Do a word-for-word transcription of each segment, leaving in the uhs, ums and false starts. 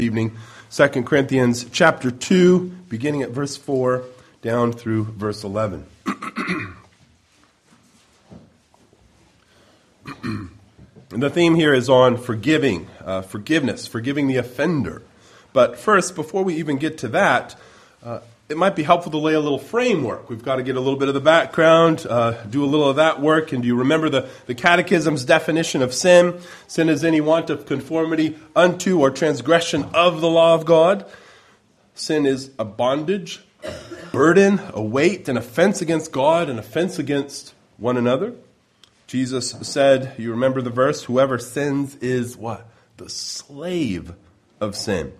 Evening, Second Corinthians chapter two, beginning at verse four, down through verse eleven. And the theme here is on forgiving, uh, forgiveness, forgiving the offender. But first, before we even get to that, uh, it might be helpful to lay a little framework. We've got to get a little bit of the background, uh, do a little of that work. And do you remember the, the Catechism's definition of sin? Sin is any want of conformity unto or transgression of the law of God. Sin is a bondage, a burden, a weight, an offense against God, an offense against one another. Jesus said, you remember the verse, whoever sins is what? The slave of sin.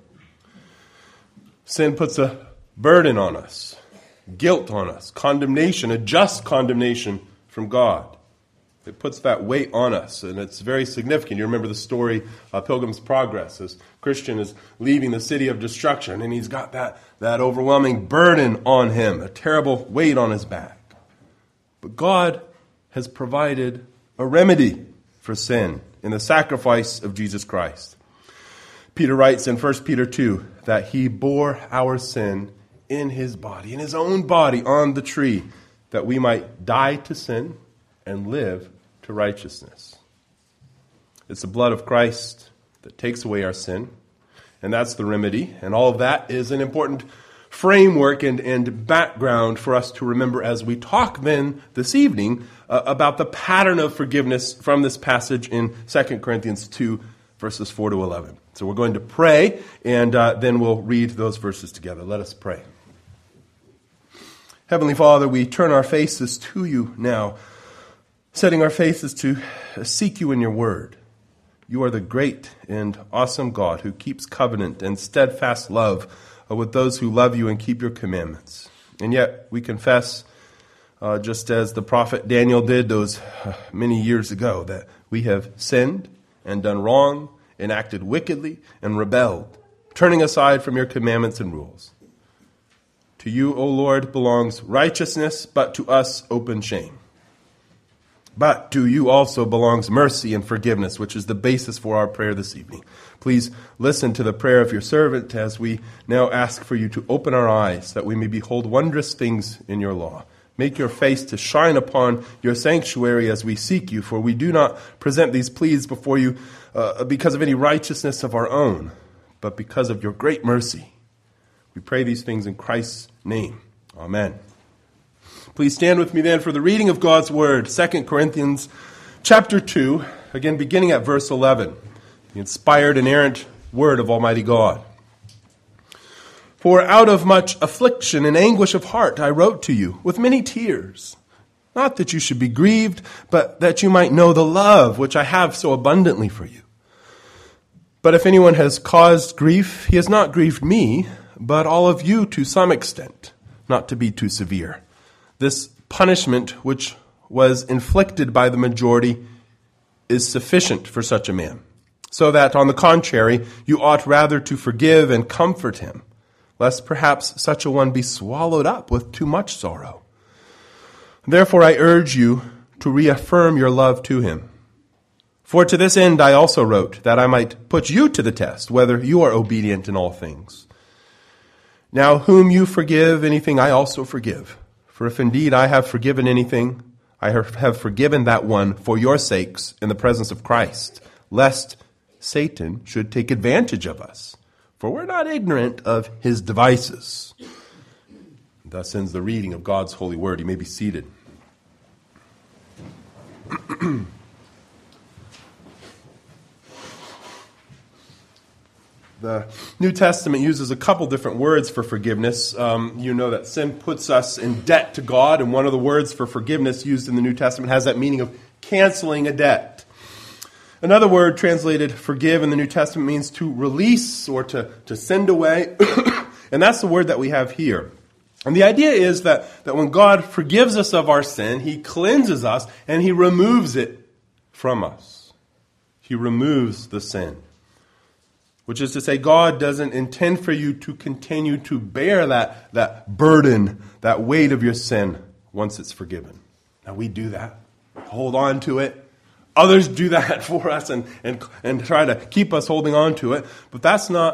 Sin puts a burden on us, guilt on us, condemnation, a just condemnation from God. It puts that weight on us, and it's very significant. You remember the story of Pilgrim's Progress, as Christian is leaving the city of destruction, and he's got that, that overwhelming burden on him, a terrible weight on his back. But God has provided a remedy for sin in the sacrifice of Jesus Christ. Peter writes in First Peter two that he bore our sin in his body, in his own body on the tree, that we might die to sin and live to righteousness. It's the blood of Christ that takes away our sin, and that's the remedy. And all of that is an important framework and, and background for us to remember as we talk then this evening uh, about the pattern of forgiveness from this passage in Second Corinthians two, verses four to eleven. So we're going to pray, and uh, then we'll read those verses together. Let us pray. Heavenly Father, we turn our faces to you now, setting our faces to seek you in your word. You are the great and awesome God who keeps covenant and steadfast love with those who love you and keep your commandments. And yet we confess, uh, just as the prophet Daniel did those uh, many years ago, that we have sinned and done wrong and acted wickedly and rebelled, turning aside from your commandments and rules. To you, O Lord, belongs righteousness, but to us open shame. But to you also belongs mercy and forgiveness, which is the basis for our prayer this evening. Please listen to the prayer of your servant as we now ask for you to open our eyes, that we may behold wondrous things in your law. Make your face to shine upon your sanctuary as we seek you, for we do not present these pleas before you uh, because of any righteousness of our own, but because of your great mercy. We pray these things in Christ's name. Amen. Please stand with me then for the reading of God's word, Second Corinthians chapter two, again beginning at verse eleven, the inspired, inerrant word of Almighty God. For out of much affliction and anguish of heart I wrote to you with many tears, not that you should be grieved, but that you might know the love which I have so abundantly for you. But if anyone has caused grief, he has not grieved me, but all of you to some extent, not to be too severe. This punishment which was inflicted by the majority is sufficient for such a man, so that, on the contrary, you ought rather to forgive and comfort him, lest perhaps such a one be swallowed up with too much sorrow. Therefore I urge you to reaffirm your love to him. For to this end I also wrote, that I might put you to the test, whether you are obedient in all things. Now whom you forgive anything, I also forgive. For if indeed I have forgiven anything, I have forgiven that one for your sakes in the presence of Christ, lest Satan should take advantage of us. For we're not ignorant of his devices. Thus ends the reading of God's holy word. You may be seated. The New Testament uses a couple different words for forgiveness. Um, you know that sin puts us in debt to God, and one of the words for forgiveness used in the New Testament has that meaning of canceling a debt. Another word translated forgive in the New Testament means to release or to, to send away, and that's the word that we have here. And the idea is that, that when God forgives us of our sin, he cleanses us and he removes it from us. He removes the sin. Which is to say, God doesn't intend for you to continue to bear that, that burden, that weight of your sin once it's forgiven. Now we do that. Hold on to it. Others do that for us and, and, and try to keep us holding on to it. But that's not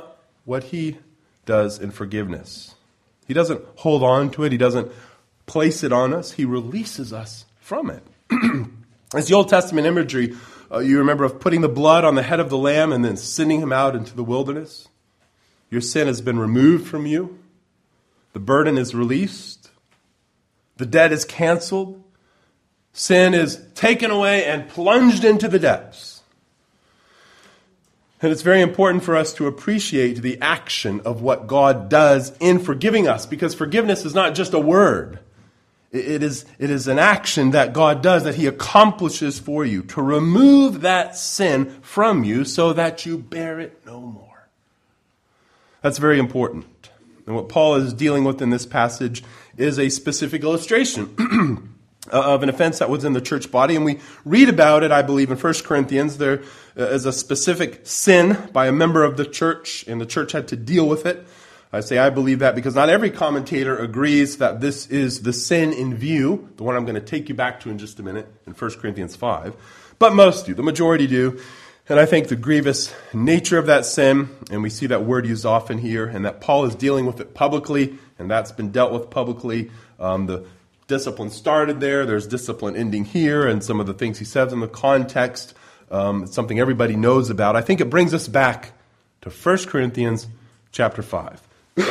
what he does in forgiveness. He doesn't hold on to it. He doesn't place it on us. He releases us from it. As the Old Testament imagery, uh, you remember of putting the blood on the head of the lamb and then sending him out into the wilderness. Your sin has been removed from you. The burden is released. The debt is canceled. Sin is taken away and plunged into the depths. And it's very important for us to appreciate the action of what God does in forgiving us, because forgiveness is not just a word. It is, it is an action that God does, that he accomplishes for you, to remove that sin from you so that you bear it no more. That's very important. And what Paul is dealing with in this passage is a specific illustration of an offense that was in the church body. And we read about it, I believe, in First Corinthians. There is a specific sin by a member of the church, and the church had to deal with it. I say I believe that because not every commentator agrees that this is the sin in view, the one I'm going to take you back to in just a minute, in First Corinthians five. But most do. The majority do. And I think the grievous nature of that sin, and we see that word used often here, and that Paul is dealing with it publicly, and that's been dealt with publicly. Um, the discipline started there. There's discipline ending here, and some of the things he says in the context, um, it's something everybody knows about. I think it brings us back to First Corinthians chapter five.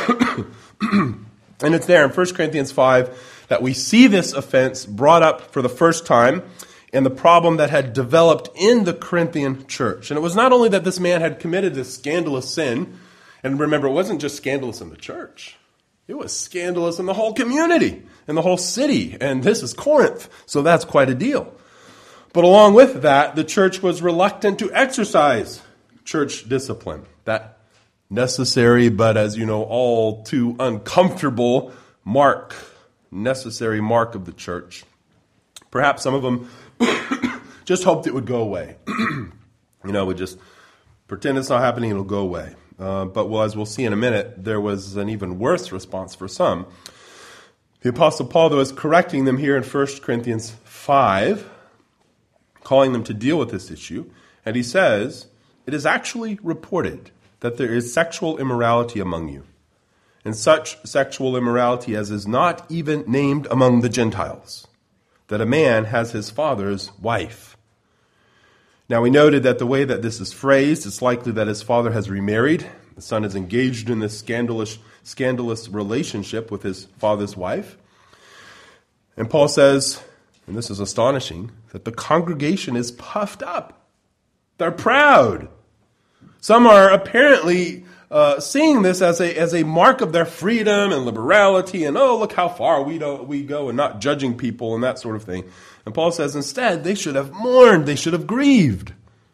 And it's there in First Corinthians five that we see this offense brought up for the first time, and the problem that had developed in the Corinthian church. And it was not only that this man had committed this scandalous sin, and remember, it wasn't just scandalous in the church. It was scandalous in the whole community, in the whole city. And this is Corinth, so that's quite a deal. But along with that, the church was reluctant to exercise church discipline. That necessary, but as you know, all too uncomfortable mark, necessary mark of the church. Perhaps some of them just hoped it would go away. You know, would just pretend it's not happening, it'll go away. Uh, but well, as we'll see in a minute, there was an even worse response for some. The Apostle Paul, though, is correcting them here in First Corinthians five, calling them to deal with this issue. And he says, it is actually reported that there is sexual immorality among you, and such sexual immorality as is not even named among the Gentiles, that a man has his father's wife. Now we noted that the way that this is phrased, it's likely that his father has remarried. The son is engaged in this scandalous, scandalous relationship with his father's wife. And Paul says, and this is astonishing, that the congregation is puffed up. They're proud. Some are apparently uh, seeing this as a as a mark of their freedom and liberality, and oh, look how far we don't we go, and not judging people and that sort of thing. And Paul says instead they should have mourned, they should have grieved,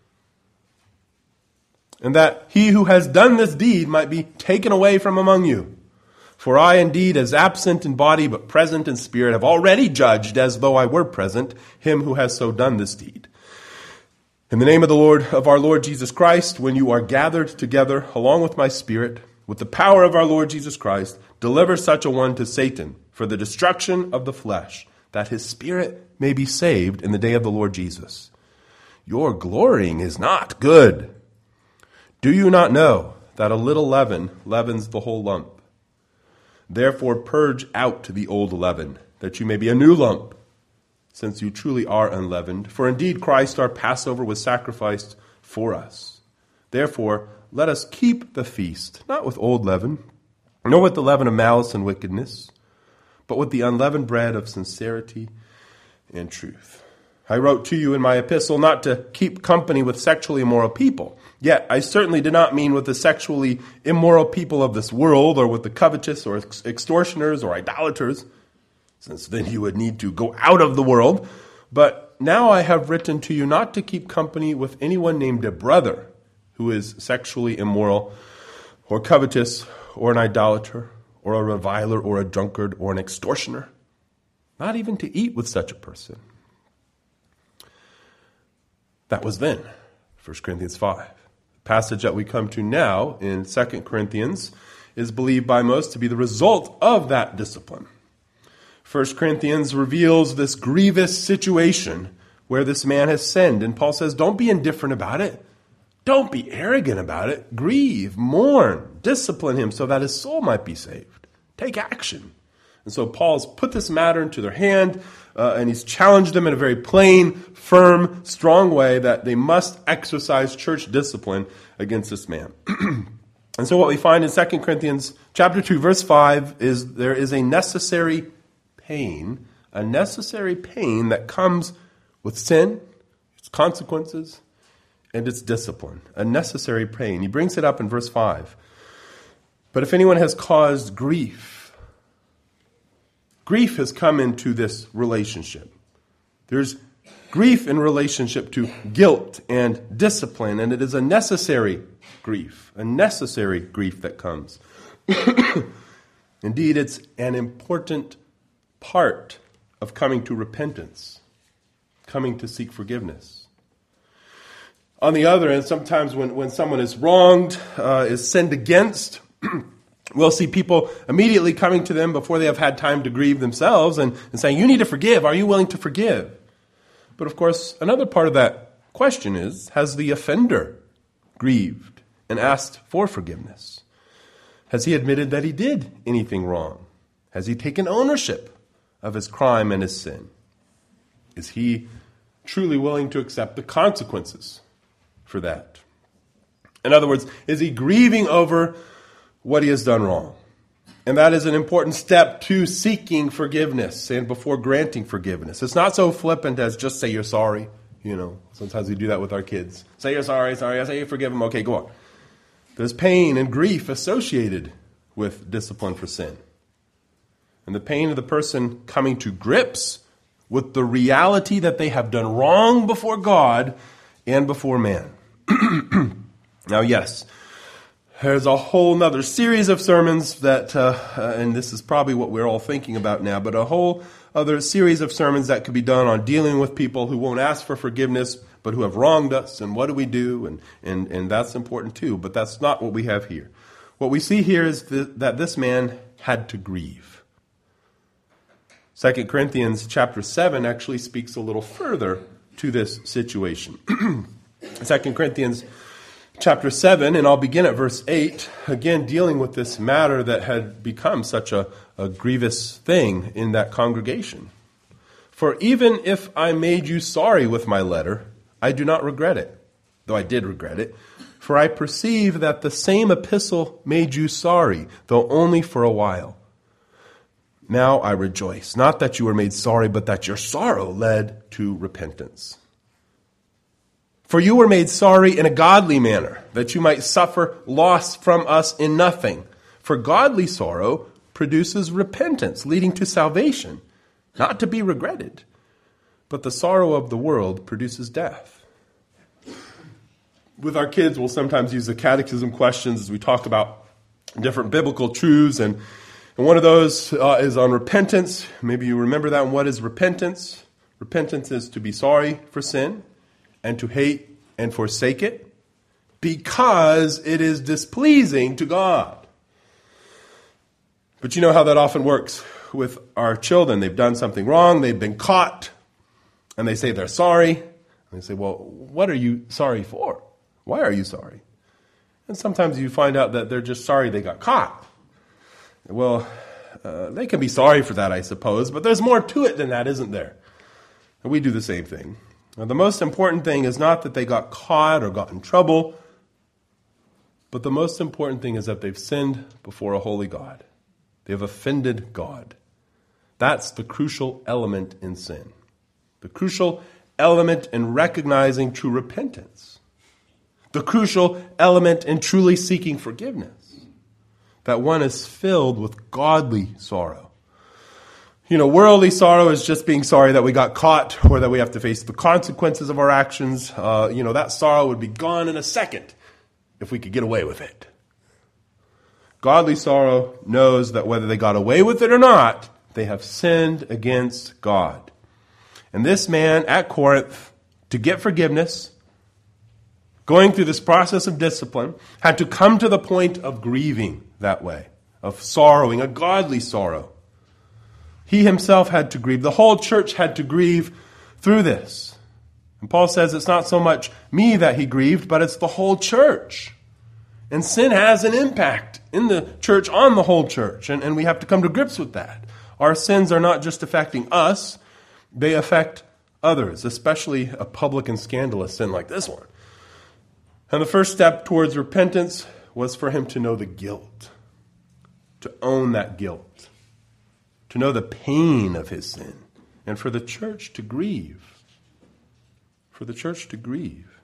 and that he who has done this deed might be taken away from among you. For I indeed, as absent in body but present in spirit, have already judged, as though I were present, him who has so done this deed. In the name of the Lord, of our Lord Jesus Christ, when you are gathered together along with my spirit, with the power of our Lord Jesus Christ, deliver such a one to Satan for the destruction of the flesh, that his spirit may be saved in the day of the Lord Jesus. Your glorying is not good. Do you not know that a little leaven leavens the whole lump? Therefore purge out the old leaven, that you may be a new lump, since you truly are unleavened. For indeed Christ our Passover was sacrificed for us. Therefore, let us keep the feast, not with old leaven, nor with the leaven of malice and wickedness, but with the unleavened bread of sincerity and truth. I wrote to you in my epistle not to keep company with sexually immoral people. Yet I certainly did not mean with the sexually immoral people of this world, or with the covetous, or extortioners, or idolaters, since then you would need to go out of the world. But now I have written to you not to keep company with anyone named a brother who is sexually immoral, or covetous, or an idolater, or a reviler, or a drunkard, or an extortioner. Not even to eat with such a person. That was then, First Corinthians five. The passage that we come to now in Second Corinthians is believed by most to be the result of that discipline. First Corinthians reveals this grievous situation where this man has sinned. And Paul says, don't be indifferent about it. Don't be arrogant about it. Grieve, mourn, discipline him so that his soul might be saved. Take action. And so Paul's put this matter into their hand, uh, and he's challenged them in a very plain, firm, strong way that they must exercise church discipline against this man. And so what we find in Second Corinthians chapter two, verse five, is there is a necessary pain, a necessary pain that comes with sin, its consequences, and its discipline. A necessary pain. He brings it up in verse five. But if anyone has caused grief, grief has come into this relationship. There's grief in relationship to guilt and discipline, and it is a necessary grief, a necessary grief that comes. Indeed, it's an important part of coming to repentance, coming to seek forgiveness. On the other end, sometimes when, when someone is wronged, uh, is sinned against, we'll see people immediately coming to them before they have had time to grieve themselves and, and saying, you need to forgive. Are you willing to forgive? But of course, another part of that question is, has the offender grieved and asked for forgiveness? Has he admitted that he did anything wrong? Has he taken ownership of his crime and his sin? Is he truly willing to accept the consequences for that? In other words, is he grieving over what he has done wrong? And that is an important step to seeking forgiveness and before granting forgiveness. It's not so flippant as just say you're sorry. You know, sometimes we do that with our kids. Say you're sorry, sorry, I say you forgive them. Okay, go on. There's pain and grief associated with discipline for sin. And the pain of the person coming to grips with the reality that they have done wrong before God and before man. Now, yes, there's a whole nother series of sermons that, uh, uh, and this is probably what we're all thinking about now, but a whole other series of sermons that could be done on dealing with people who won't ask for forgiveness, but who have wronged us, and what do we do, and, and, and that's important too, but that's not what we have here. What we see here is th- that this man had to grieve. Second Corinthians chapter seven actually speaks a little further to this situation. Second Corinthians chapter seven, and I'll begin at verse eight, again dealing with this matter that had become such a, a grievous thing in that congregation. For even if I made you sorry with my letter, I do not regret it, though I did regret it, for I perceive that the same epistle made you sorry, though only for a while. Now I rejoice, not that you were made sorry, but that your sorrow led to repentance. For you were made sorry in a godly manner, that you might suffer loss from us in nothing. For godly sorrow produces repentance, leading to salvation, not to be regretted. But the sorrow of the world produces death. With our kids, we'll sometimes use the catechism questions as we talk about different biblical truths, and, and one of those uh, is on repentance. Maybe you remember that. And what is repentance? Repentance is to be sorry for sin, and to hate and forsake it, because it is displeasing to God. But you know how that often works with our children. They've done something wrong, they've been caught, and they say they're sorry. And they say, well, what are you sorry for? Why are you sorry? And sometimes you find out that they're just sorry they got caught. Well, uh, they can be sorry for that, I suppose, but there's more to it than that, isn't there? And we do the same thing. Now, the most important thing is not that they got caught or got in trouble, but the most important thing is that they've sinned before a holy God. They have offended God. That's the crucial element in sin. The crucial element in recognizing true repentance. The crucial element in truly seeking forgiveness. That one is filled with godly sorrow. You know, worldly sorrow is just being sorry that we got caught or that we have to face the consequences of our actions. Uh, you know, that sorrow would be gone in a second if we could get away with it. Godly sorrow knows that whether they got away with it or not, they have sinned against God. And this man at Corinth, to get forgiveness, going through this process of discipline, had to come to the point of grieving that way, of sorrowing, a godly sorrow. He himself had to grieve. The whole church had to grieve through this. And Paul says it's not so much me that he grieved, but it's the whole church. And sin has an impact in the church on the whole church. And, and we have to come to grips with that. Our sins are not just affecting us, they affect others, especially a public and scandalous sin like this one. And the first step towards repentance was for him to know the guilt, to own that guilt, to know the pain of his sin, and for the church to grieve. For the church to grieve.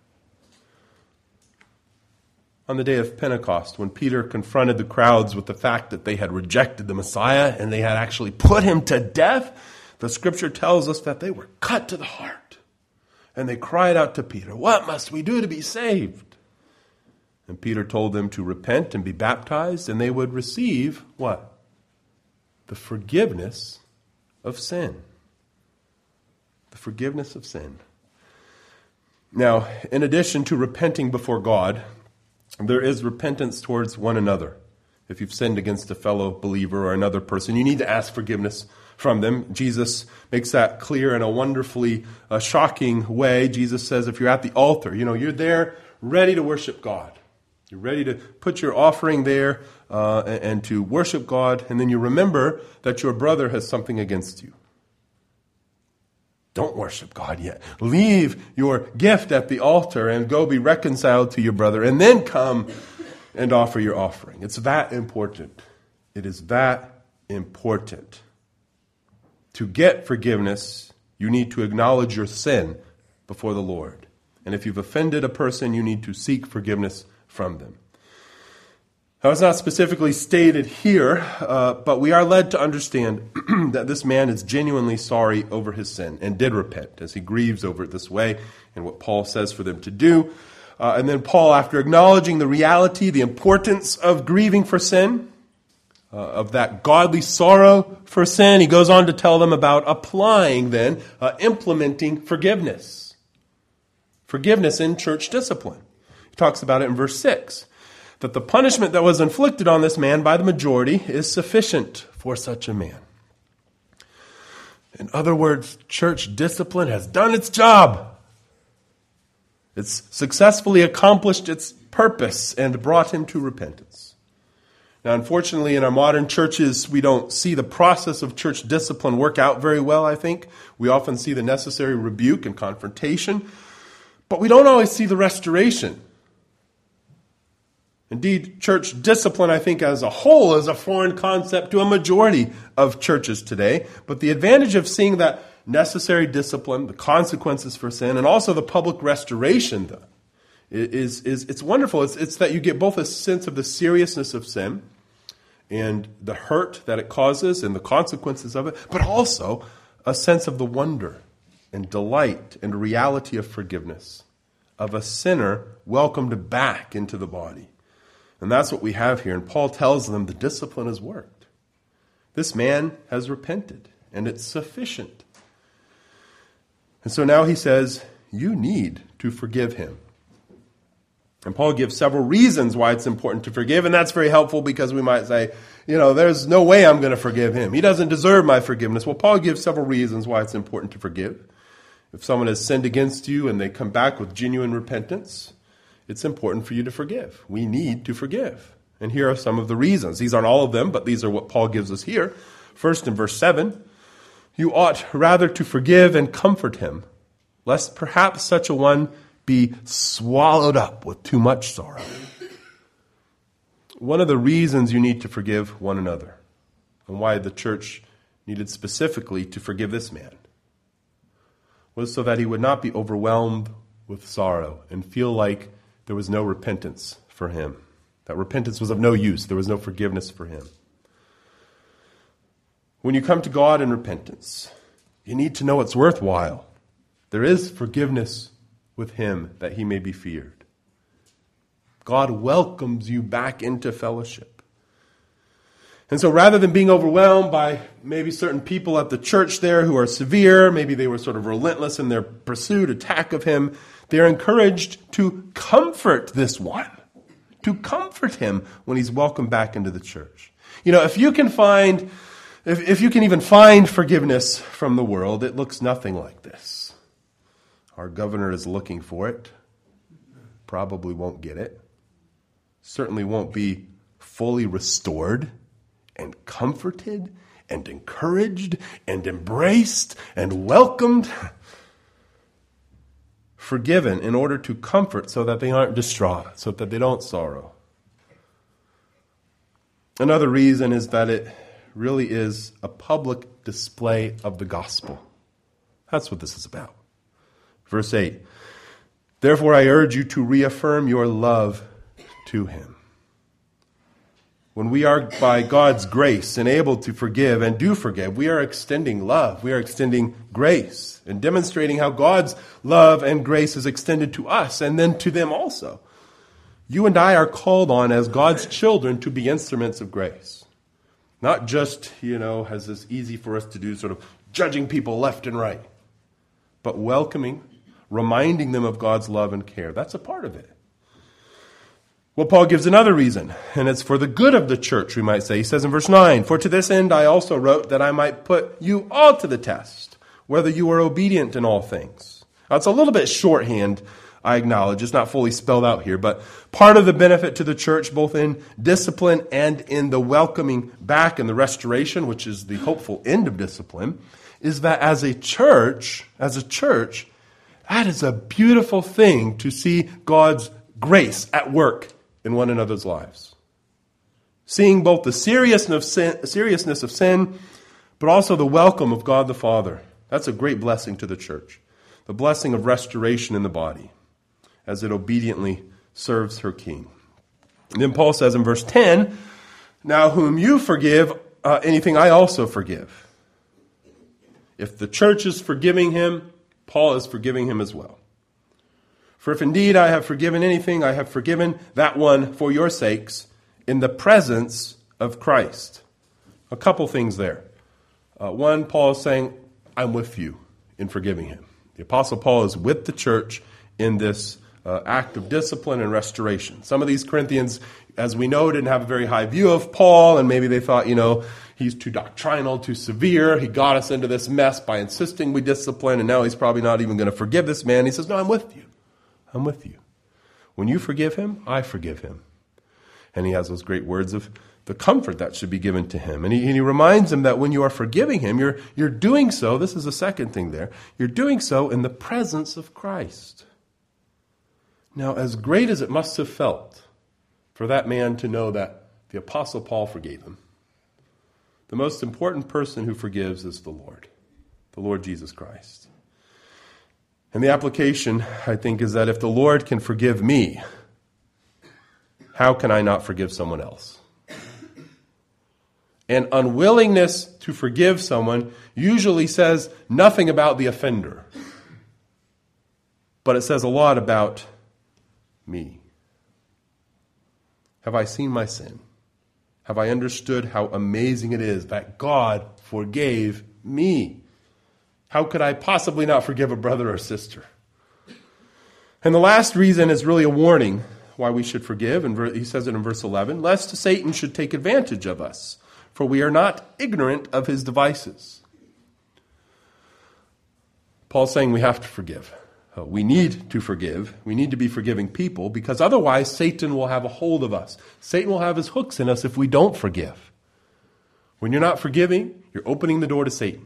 On the day of Pentecost, when Peter confronted the crowds with the fact that they had rejected the Messiah and they had actually put him to death, the scripture tells us that they were cut to the heart. And they cried out to Peter, "What must we do to be saved?" And Peter told them to repent and be baptized, and they would receive what? The forgiveness of sin. The forgiveness of sin. Now, in addition to repenting before God, there is repentance towards one another. If you've sinned against a fellow believer or another person, you need to ask forgiveness from them. Jesus makes that clear in a wonderfully uh, shocking way. Jesus says if you're at the altar, you know, you're there ready to worship God. You're ready to put your offering there uh, and, and to worship God, and then you remember that your brother has something against you. Don't worship God yet. Leave your gift at the altar and go be reconciled to your brother, and then come and offer your offering. It's that important. It is that important. To get forgiveness, you need to acknowledge your sin before the Lord. And if you've offended a person, you need to seek forgiveness from them. Now, it's not specifically stated here, uh, but we are led to understand that this man is genuinely sorry over his sin and did repent as he grieves over it this way and what Paul says for them to do. Uh, and then Paul, after acknowledging the reality, the importance of grieving for sin, uh, of that godly sorrow for sin, he goes on to tell them about applying then, uh, implementing forgiveness. Forgiveness in church discipline. He talks about it in verse six. That the punishment that was inflicted on this man by the majority is sufficient for such a man. In other words, church discipline has done its job. It's successfully accomplished its purpose and brought him to repentance. Now, unfortunately, in our modern churches, we don't see the process of church discipline work out very well, I think. We often see the necessary rebuke and confrontation, but we don't always see the restoration. Indeed, church discipline, I think, as a whole is a foreign concept to a majority of churches today. But the advantage of seeing that necessary discipline, the consequences for sin, and also the public restoration, though, is, is it's wonderful. It's, it's that you get both a sense of the seriousness of sin and the hurt that it causes and the consequences of it, but also a sense of the wonder and delight and reality of forgiveness, of a sinner welcomed back into the body. And that's what we have here. And Paul tells them the discipline has worked. This man has repented, and it's sufficient. And so now he says, you need to forgive him. And Paul gives several reasons why it's important to forgive, and that's very helpful because we might say, you know, there's no way I'm going to forgive him. He doesn't deserve my forgiveness. Well, Paul gives several reasons why it's important to forgive. If someone has sinned against you and they come back with genuine repentance, it's important for you to forgive. We need to forgive. And here are some of the reasons. These aren't all of them, but these are what Paul gives us here. First, in verse seven, you ought rather to forgive and comfort him, lest perhaps such a one be swallowed up with too much sorrow. One of the reasons you need to forgive one another, and why the church needed specifically to forgive this man, was so that he would not be overwhelmed with sorrow and feel like there was no repentance for him. That repentance was of no use. There was no forgiveness for him. When you come to God in repentance, you need to know it's worthwhile. There is forgiveness with him that he may be feared. God welcomes you back into fellowship. And so rather than being overwhelmed by maybe certain people at the church there who are severe, maybe they were sort of relentless in their pursuit, attack of him, they're encouraged to comfort this one, to comfort him when he's welcomed back into the church. You know, if you can find, if, if you can even find forgiveness from the world, it looks nothing like this. Our governor is looking for it. Probably won't get it. Certainly won't be fully restored and comforted and encouraged and embraced and welcomed. Forgiven in order to comfort so that they aren't distraught, so that they don't sorrow. Another reason is that it really is a public display of the gospel. That's what this is about. Verse eight, therefore I urge you to reaffirm your love to him. When we are by God's grace enabled to forgive and do forgive, we are extending love. We are extending grace and demonstrating how God's love and grace is extended to us and then to them also. You and I are called on as God's children to be instruments of grace. Not just, you know, as is easy for us to do, sort of judging people left and right, but welcoming, reminding them of God's love and care. That's a part of it. Well, Paul gives another reason, and it's for the good of the church, we might say. He says in verse nine, for to this end I also wrote that I might put you all to the test, whether you are obedient in all things. Now, it's a little bit shorthand, I acknowledge. It's not fully spelled out here, but part of the benefit to the church, both in discipline and in the welcoming back and the restoration, which is the hopeful end of discipline, is that as a church, as a church, that is a beautiful thing to see God's grace at work in one another's lives. Seeing both the seriousness of sin, seriousness of sin, but also the welcome of God the Father. That's a great blessing to the church. The blessing of restoration in the body as it obediently serves her King. And then Paul says in verse ten, now whom you forgive, uh, anything I also forgive. If the church is forgiving him, Paul is forgiving him as well. For if indeed I have forgiven anything, I have forgiven that one for your sakes in the presence of Christ. A couple things there. Uh, one, Paul is saying, I'm with you in forgiving him. The Apostle Paul is with the church in this uh, act of discipline and restoration. Some of these Corinthians, as we know, didn't have a very high view of Paul, and maybe they thought, you know, he's too doctrinal, too severe. He got us into this mess by insisting we discipline, and now he's probably not even going to forgive this man. He says, no, I'm with you. I'm with you. When you forgive him, I forgive him. And he has those great words of the comfort that should be given to him. And he, and he reminds him that when you are forgiving him, you're, you're doing so, this is the second thing there, you're doing so in the presence of Christ. Now, as great as it must have felt for that man to know that the Apostle Paul forgave him, the most important person who forgives is the Lord, the Lord Jesus Christ. And the application, I think, is that if the Lord can forgive me, how can I not forgive someone else? And unwillingness to forgive someone usually says nothing about the offender, but it says a lot about me. Have I seen my sin? Have I understood how amazing it is that God forgave me? How could I possibly not forgive a brother or sister? And the last reason is really a warning why we should forgive. And he says it in verse eleven, lest Satan should take advantage of us, for we are not ignorant of his devices. Paul's saying we have to forgive. Uh, we need to forgive. We need to be forgiving people, because otherwise Satan will have a hold of us. Satan will have his hooks in us if we don't forgive. When you're not forgiving, you're opening the door to Satan,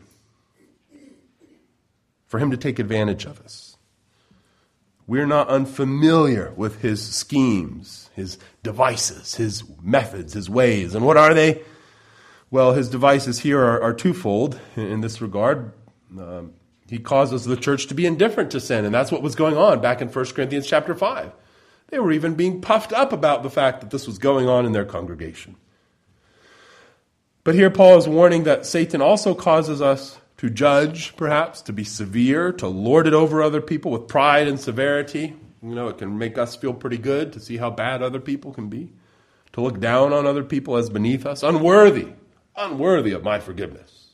for him to take advantage of us. We're not unfamiliar with his schemes, his devices, his methods, his ways. And what are they? Well, his devices here are, are twofold in, in this regard. Um, he causes the church to be indifferent to sin, and that's what was going on back in First Corinthians chapter five. They were even being puffed up about the fact that this was going on in their congregation. But here Paul is warning that Satan also causes us to judge, perhaps, to be severe, to lord it over other people with pride and severity. You know, it can make us feel pretty good to see how bad other people can be, to look down on other people as beneath us, unworthy, unworthy of my forgiveness.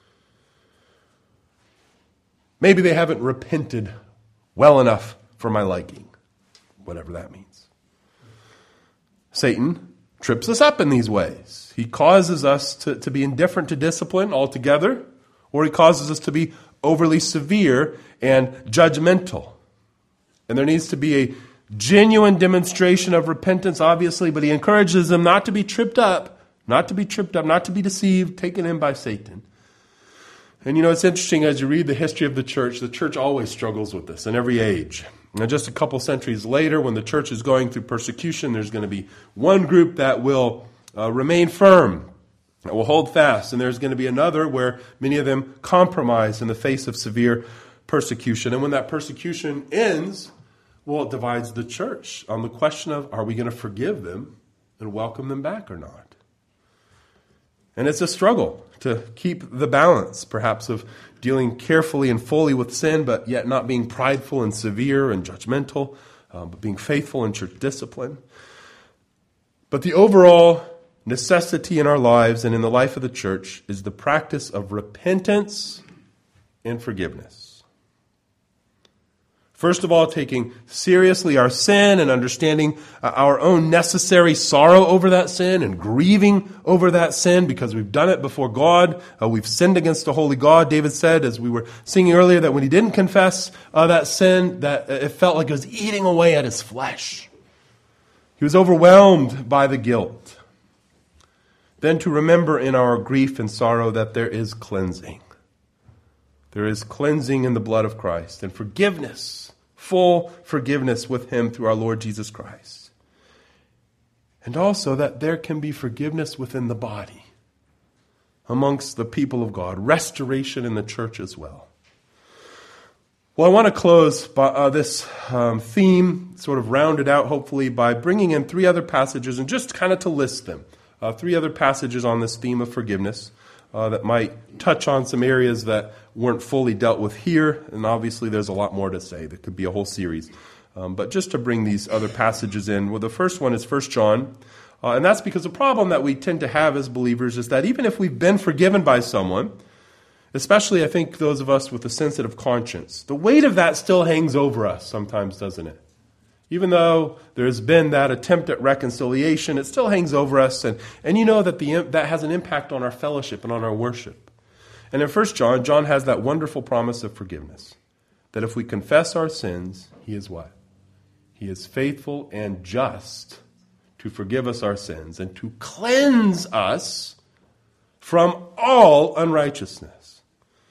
Maybe they haven't repented well enough for my liking, whatever that means. Satan trips us up in these ways. He causes us to, to be indifferent to discipline altogether, or he causes us to be overly severe and judgmental. And there needs to be a genuine demonstration of repentance, obviously, but he encourages them not to be tripped up, not to be tripped up, not to be deceived, taken in by Satan. And you know, it's interesting as you read the history of the church, the church always struggles with this in every age. Now, just a couple centuries later, when the church is going through persecution, there's going to be one group that will uh, remain firm, that will hold fast, and there's going to be another where many of them compromise in the face of severe persecution. And when that persecution ends, well, it divides the church on the question of, are we going to forgive them and welcome them back or not? And it's a struggle to keep the balance, perhaps, of dealing carefully and fully with sin, but yet not being prideful and severe and judgmental, um, but being faithful in church discipline. But the overall necessity in our lives and in the life of the church is the practice of repentance and forgiveness. First of all, taking seriously our sin and understanding our own necessary sorrow over that sin and grieving over that sin because we've done it before God. Uh, we've sinned against a holy God. David said, as we were singing earlier, that when he didn't confess uh, that sin, that it felt like it was eating away at his flesh. He was overwhelmed by the guilt. Then to remember in our grief and sorrow that there is cleansing. There is cleansing in the blood of Christ and forgiveness, full forgiveness with him through our Lord Jesus Christ. And also that there can be forgiveness within the body, amongst the people of God, restoration in the church as well. Well, I want to close by, uh, this um, theme, sort of rounded out hopefully, by bringing in three other passages and just kind of to list them. Uh, three other passages on this theme of forgiveness. Uh, that might touch on some areas that weren't fully dealt with here. And obviously there's a lot more to say. There could be a whole series. Um, but just to bring these other passages in, well, the first one is First John. Uh, and that's because the problem that we tend to have as believers is that even if we've been forgiven by someone, especially I think those of us with a sensitive conscience, the weight of that still hangs over us sometimes, doesn't it? Even though there's been that attempt at reconciliation, it still hangs over us. And, and you know that the that has an impact on our fellowship and on our worship. And in First John, John has that wonderful promise of forgiveness. That if we confess our sins, he is what? He is faithful and just to forgive us our sins and to cleanse us from all unrighteousness.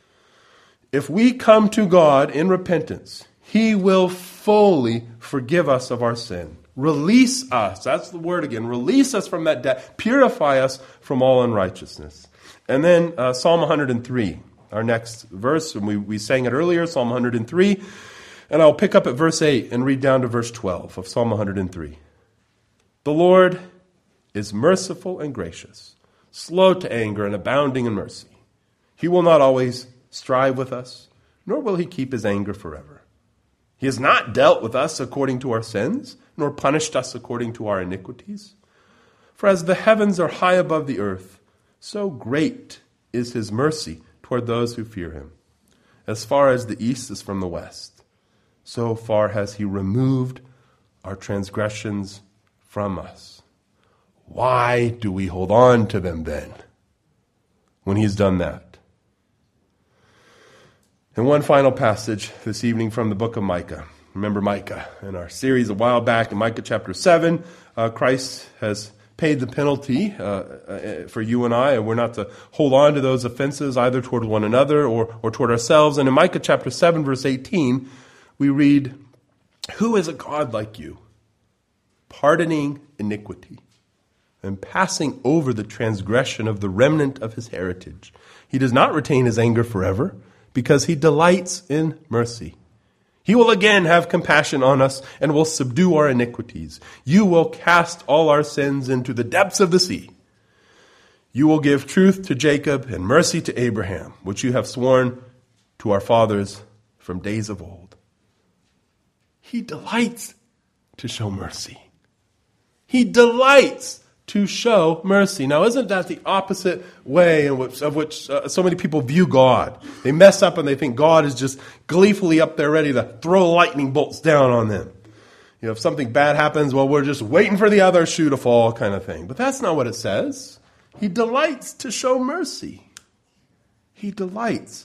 If we come to God in repentance, he will fully forgive us of our sin. Release us. That's the word again. Release us from that debt. Purify us from all unrighteousness. And then uh, Psalm one hundred three, our next verse. And we, we sang it earlier, Psalm one hundred three. And I'll pick up at verse eight and read down to verse twelve of Psalm one hundred three. The Lord is merciful and gracious, slow to anger and abounding in mercy. He will not always strive with us, nor will he keep his anger forever. He has not dealt with us according to our sins, nor punished us according to our iniquities. For as the heavens are high above the earth, so great is his mercy toward those who fear him. As far as the east is from the west, so far has he removed our transgressions from us. Why do we hold on to them then, when he's done that? And one final passage this evening from the book of Micah. Remember Micah in our series a while back in Micah chapter seven. Uh, Christ has paid the penalty uh, uh, for you and I, and we're not to hold on to those offenses either toward one another or, or toward ourselves. And in Micah chapter seven, verse eighteen, we read, "Who is a God like you, pardoning iniquity and passing over the transgression of the remnant of his heritage? He does not retain his anger forever, because he delights in mercy. He will again have compassion on us and will subdue our iniquities. You will cast all our sins into the depths of the sea. You will give truth to Jacob and mercy to Abraham, which you have sworn to our fathers from days of old." He delights to show mercy. He delights to show mercy. Now, isn't that the opposite way in which, of which uh, so many people view God? They mess up and they think God is just gleefully up there ready to throw lightning bolts down on them. You know, if something bad happens, well, we're just waiting for the other shoe to fall kind of thing. But that's not what it says. He delights to show mercy. He delights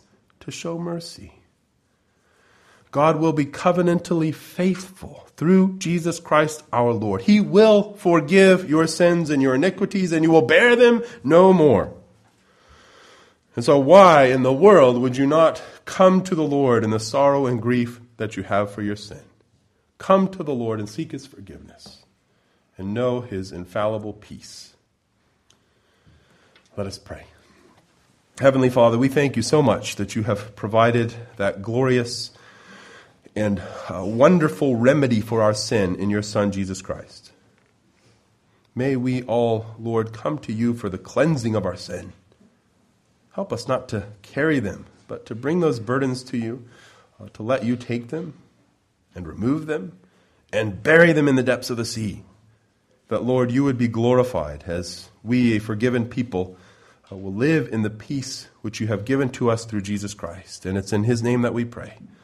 to show mercy. God will be covenantally faithful through Jesus Christ our Lord. He will forgive your sins and your iniquities, and you will bear them no more. And so why in the world would you not come to the Lord in the sorrow and grief that you have for your sin? Come to the Lord and seek his forgiveness and know his infallible peace. Let us pray. Heavenly Father, we thank you so much that you have provided that glorious and a wonderful remedy for our sin in your Son, Jesus Christ. May we all, Lord, come to you for the cleansing of our sin. Help us not to carry them, but to bring those burdens to you, uh, to let you take them and remove them and bury them in the depths of the sea. That, Lord, you would be glorified as we, a forgiven people, uh, will live in the peace which you have given to us through Jesus Christ. And it's in his name that we pray.